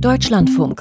Deutschlandfunk.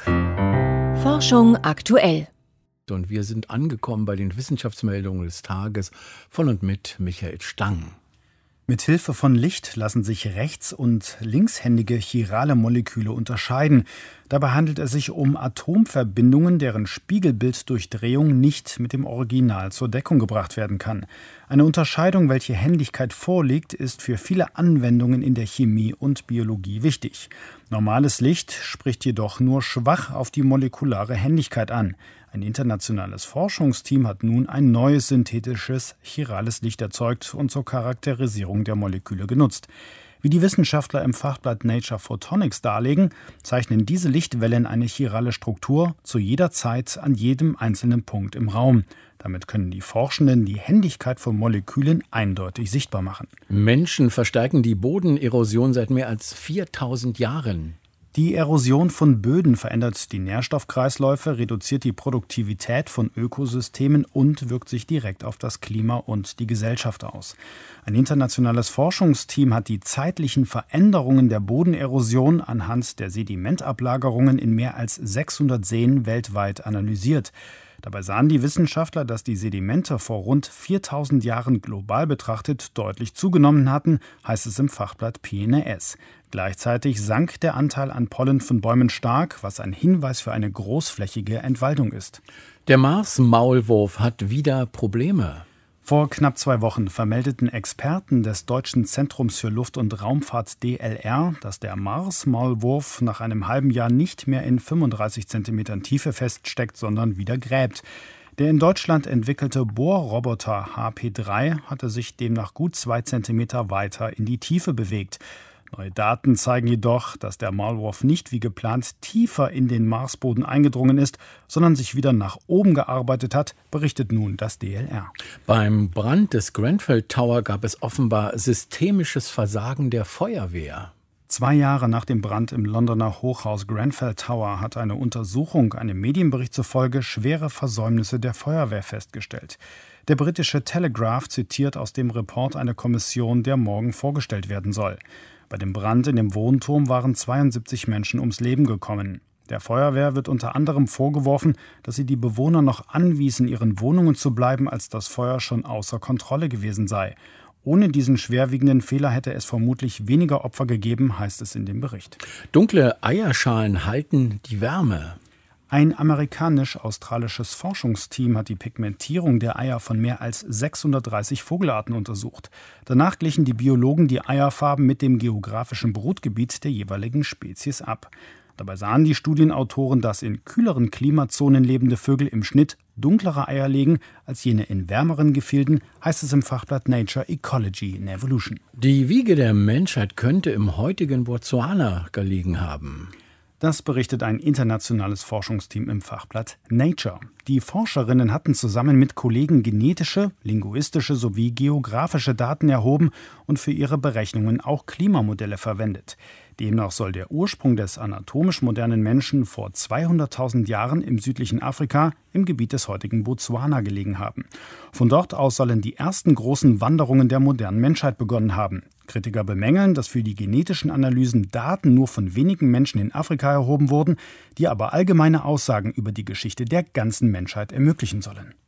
Forschung aktuell. Und wir sind angekommen bei den Wissenschaftsmeldungen des Tages von und mit Michael Stang. Mit Hilfe von Licht lassen sich rechts- und linkshändige chirale Moleküle unterscheiden. Dabei handelt es sich um Atomverbindungen, deren Spiegelbilddurchdrehung nicht mit dem Original zur Deckung gebracht werden kann. Eine Unterscheidung, welche Händigkeit vorliegt, ist für viele Anwendungen in der Chemie und Biologie wichtig. Normales Licht spricht jedoch nur schwach auf die molekulare Händigkeit an. Ein internationales Forschungsteam hat nun ein neues synthetisches chirales Licht erzeugt und zur Charakterisierung der Moleküle genutzt. Wie die Wissenschaftler im Fachblatt Nature Photonics darlegen, zeichnen diese Lichtwellen eine chirale Struktur zu jeder Zeit an jedem einzelnen Punkt im Raum. Damit können die Forschenden die Händigkeit von Molekülen eindeutig sichtbar machen. Menschen verstärken die Bodenerosion seit mehr als 4000 Jahren. Die Erosion von Böden verändert die Nährstoffkreisläufe, reduziert die Produktivität von Ökosystemen und wirkt sich direkt auf das Klima und die Gesellschaft aus. Ein internationales Forschungsteam hat die zeitlichen Veränderungen der Bodenerosion anhand der Sedimentablagerungen in mehr als 600 Seen weltweit analysiert. Dabei sahen die Wissenschaftler, dass die Sedimente vor rund 4000 Jahren global betrachtet deutlich zugenommen hatten, heißt es im Fachblatt PNAS. Gleichzeitig sank der Anteil an Pollen von Bäumen stark, was ein Hinweis für eine großflächige Entwaldung ist. Der Mars-Maulwurf hat wieder Probleme. Vor knapp 2 Wochen vermeldeten Experten des Deutschen Zentrums für Luft- und Raumfahrt DLR, dass der Mars-Maulwurf nach einem halben Jahr nicht mehr in 35 cm Tiefe feststeckt, sondern wieder gräbt. Der in Deutschland entwickelte Bohrroboter HP3 hatte sich demnach gut 2 cm weiter in die Tiefe bewegt. Neue Daten zeigen jedoch, dass der Maulwurf nicht wie geplant tiefer in den Marsboden eingedrungen ist, sondern sich wieder nach oben gearbeitet hat, berichtet nun das DLR. Beim Brand des Grenfell Tower gab es offenbar systemisches Versagen der Feuerwehr. 2 Jahre nach dem Brand im Londoner Hochhaus Grenfell Tower hat eine Untersuchung einem Medienbericht zufolge schwere Versäumnisse der Feuerwehr festgestellt. Der britische Telegraph zitiert aus dem Report eine Kommission, der morgen vorgestellt werden soll. Bei dem Brand in dem Wohnturm waren 72 Menschen ums Leben gekommen. Der Feuerwehr wird unter anderem vorgeworfen, dass sie die Bewohner noch anwies, in ihren Wohnungen zu bleiben, als das Feuer schon außer Kontrolle gewesen sei. Ohne diesen schwerwiegenden Fehler hätte es vermutlich weniger Opfer gegeben, heißt es in dem Bericht. Dunkle Eierschalen halten die Wärme. Ein amerikanisch-australisches Forschungsteam hat die Pigmentierung der Eier von mehr als 630 Vogelarten untersucht. Danach glichen die Biologen die Eierfarben mit dem geografischen Brutgebiet der jeweiligen Spezies ab. Dabei sahen die Studienautoren, dass in kühleren Klimazonen lebende Vögel im Schnitt dunklere Eier legen als jene in wärmeren Gefilden, heißt es im Fachblatt Nature Ecology in Evolution. Die Wiege der Menschheit könnte im heutigen Botswana gelegen haben. Das berichtet ein internationales Forschungsteam im Fachblatt Nature. Die Forscherinnen hatten zusammen mit Kollegen genetische, linguistische sowie geografische Daten erhoben und für ihre Berechnungen auch Klimamodelle verwendet. Demnach soll der Ursprung des anatomisch modernen Menschen vor 200.000 Jahren im südlichen Afrika im Gebiet des heutigen Botswana gelegen haben. Von dort aus sollen die ersten großen Wanderungen der modernen Menschheit begonnen haben. Kritiker bemängeln, dass für die genetischen Analysen Daten nur von wenigen Menschen in Afrika erhoben wurden, die aber allgemeine Aussagen über die Geschichte der ganzen Menschheit ermöglichen sollen.